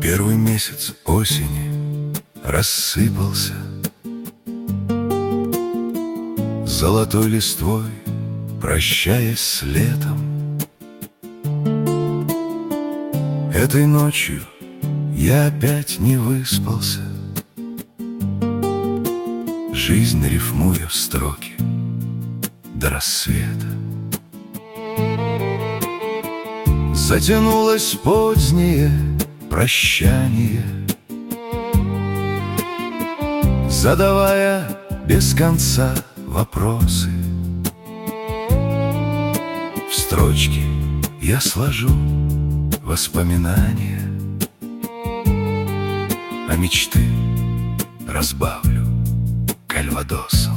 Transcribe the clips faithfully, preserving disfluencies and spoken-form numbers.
Первый месяц осени рассыпался золотой листвой, прощаясь с летом. Этой ночью я опять не выспался, жизнь рифмуя в строки до рассвета. Затянулось позднее прощание, задавая без конца вопросы. В строчки я сложу воспоминания, а мечты разбавлю кальвадосом.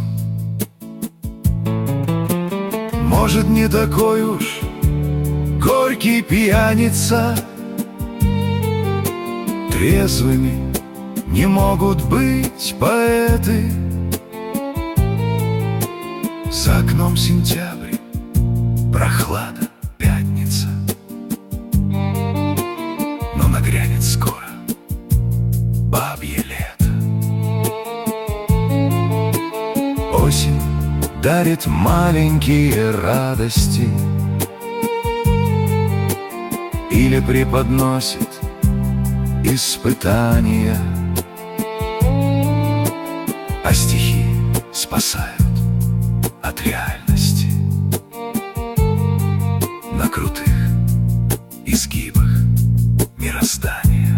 Может, не такой уж горький пьяница, трезвыми не могут быть поэты. За окном сентябрь, прохлада, пятница, но нагрянет скоро бабье лето. Осень дарит маленькие радости или преподносит испытания, а стихи спасают от реальности на крутых изгибах мироздания.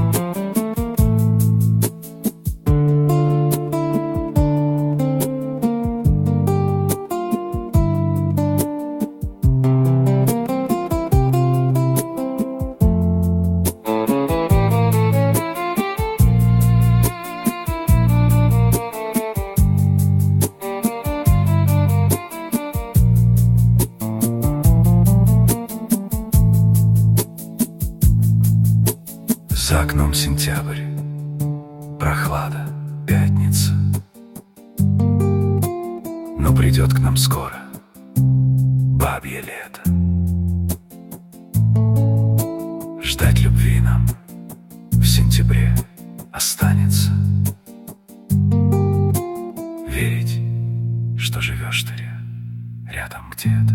За окном сентябрь, прохлада, пятница, но придет к нам скоро бабье лето. Ждать любви нам в сентябре останется, верить, что живешь ты рядом где-то.